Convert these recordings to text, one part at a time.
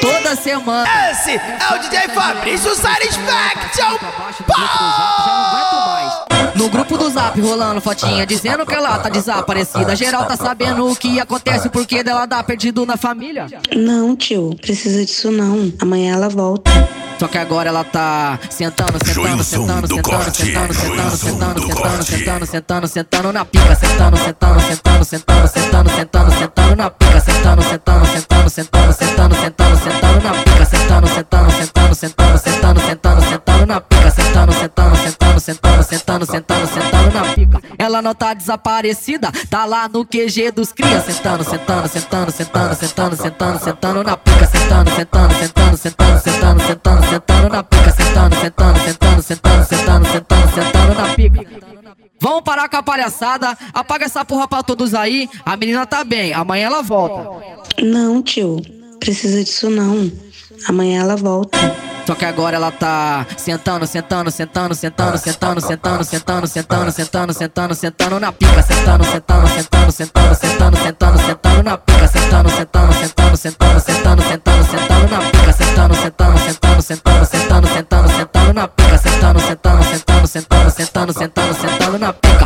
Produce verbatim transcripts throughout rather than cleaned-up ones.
toda semana. Esse é o D J Fabrício Satisfaction. No grupo do Zap rolando fotinha dizendo que ela tá desaparecida. Geral tá sabendo o que acontece, porque dela dá perdido na família. Não, tio, precisa disso não. Amanhã ela volta. Só que agora ela tá sentando, sentando, sentando, sentando, sentando, sentando, sentando, sentando, sentando, sentando, sentando na pica, sentando, sentando, sentando, sentando, sentando, sentando, sentando na pica, sentando, sentando, sentando, sentando, sentando, sentando, sentando na pica, sentando, sentando, sentando, sentando, sentando, sentando, sentando na pica, sentando, sentando, sentando, sentando, sentando, sentando, sentando na pica. Ela não tá desaparecida, tá lá no Q G dos cria, sentando, sentando, sentando, sentando, sentando, sentando, sentando na pica, sentando, sentando, sentando, sentando, sentando, sentando, sentando na pica, sentando, sentando, sentando, sentando, sentando, sentando, sentando na pica. Vamos parar com a palhaçada, apaga essa porra pra todos aí. A menina tá bem, amanhã ela volta. Não, tio, precisa disso não. Amanhã ela volta. Só que agora ela tá sentando, sentando, sentando, sentando, sentando, sentando, sentando, sentando, sentando, sentando, sentando na pica, sentando, sentando, sentando, sentando, sentando, sentando, sentando na pica, sentando, sentando, sentando, sentando, sentando, sentando, sentando na pica, sentando, sentando, sentando, sentando, sentando, sentando, sentando na pica, sentando, sentando, sentando, sentando, sentando, sentando, sentando na pica.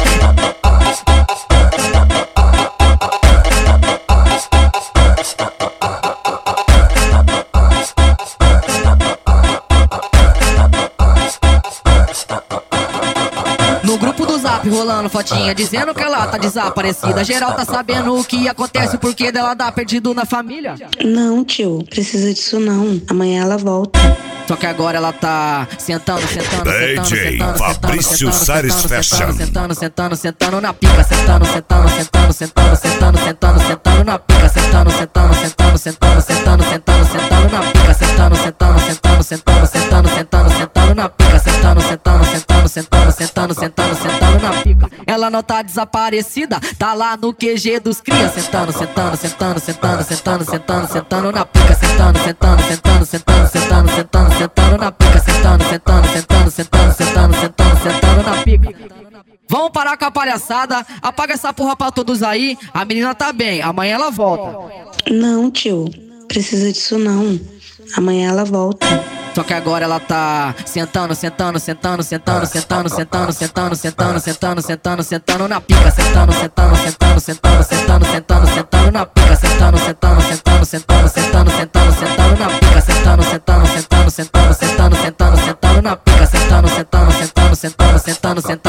No grupo do Zap rolando fotinha dizendo que ela tá desaparecida. Geral tá sabendo o que acontece, porque dela dá perdido na família. Não, tio, precisa disso não. Amanhã ela volta. Só que agora ela tá sentando, sentando, sentando, sentando, Fabrício Satisfaction, sentando, sentando, sentando na pica, sentando, sentando, sentando, sentando, sentando, sentando, sentando na pica, sentando, sentando, sentando, sentando, sentando, sentando, sentando na pica, sentando, sentando, sentando, sentando, sentando, sentando, sentando na pica, sentando, sentando, sentando, sentando, sentando, sentando, sentando na pica. Ela não tá desaparecida, tá lá no Q G dos cria, sentando, sentando, sentando, sentando, sentando, sentando, sentando na pica, sentando, sentando, sentando, sentando, sentando, sentando, sentando na pica, sentando, sentando, sentando, sentando, sentando, sentando, sentando na pica. Vamos parar com a palhaçada, apaga essa porra pra todos aí. A menina tá bem, amanhã ela volta. Não, tio, precisa disso não. Amanhã ela volta. Só que agora ela tá sentando, sentando, sentando, sentando, sentando, sentando, sentando, sentando, sentando, sentando, sentando na pica, sentando, sentando, sentando, sentando, sentando, sentando, sentando na pica, sentando, sentando, sentando, sentando, sentando, sentando, sentando na pica, sentando, sentando, sentando, sentando, sentando, sentando, sentando na pica, sentando, sentando, sentando, sentando, sentando, sentando